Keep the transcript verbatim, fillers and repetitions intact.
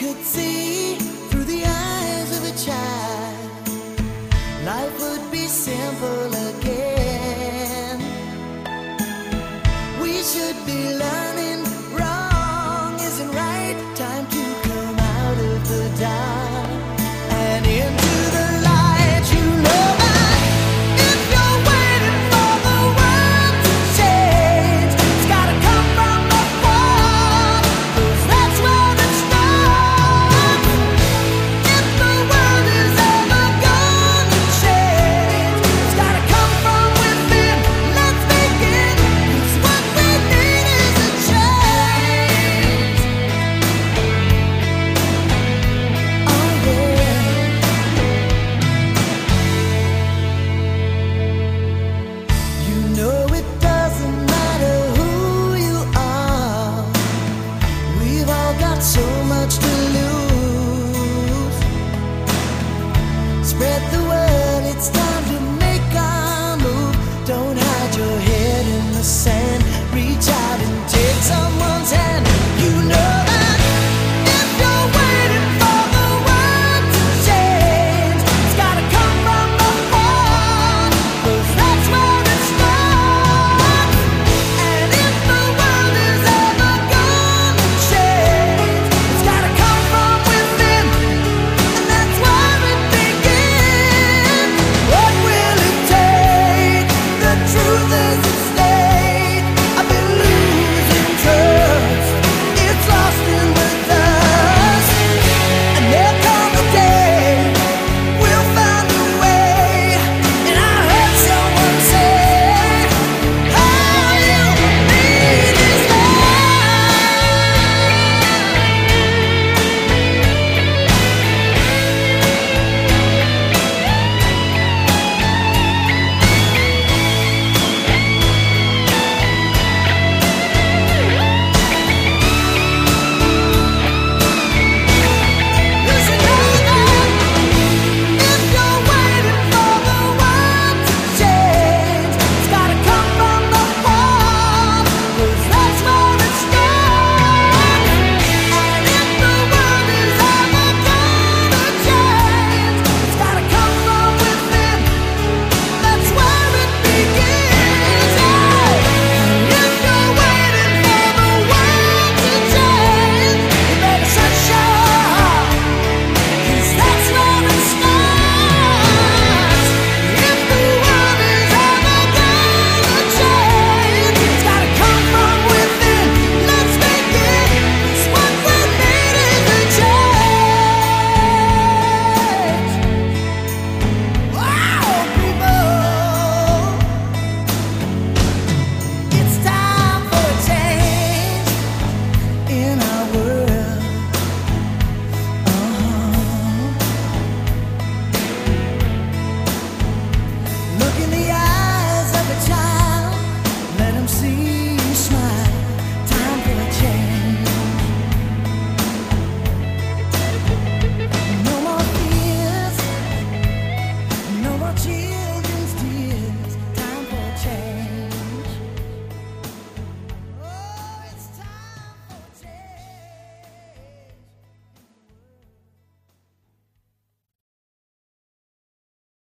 could see through the eyes of a child, life would be simple again. We should be learning wrong isn't right. Time to come out of the dark and into the light. You know that if you're waiting for the world to change, it's gotta come from the heart, 'cause that's where it starts. If the world is ever gonna change, it's gotta come from within. Let's begin, 'cause what we need is a change. Oh yeah. You know it doesn't matter who you are. We've all got so much to lose. Spread the word, it's time